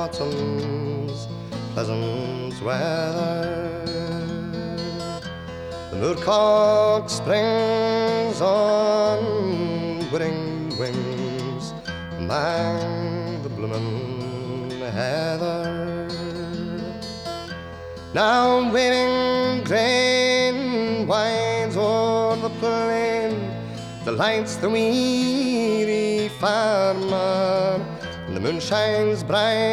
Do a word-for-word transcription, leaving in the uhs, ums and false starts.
autumn's pleasant weather. The moorcock springs on whirring wings among the bloomin' heather. Now waving grain winds o'er the plain, delights the weary farmer, and the moon shines bright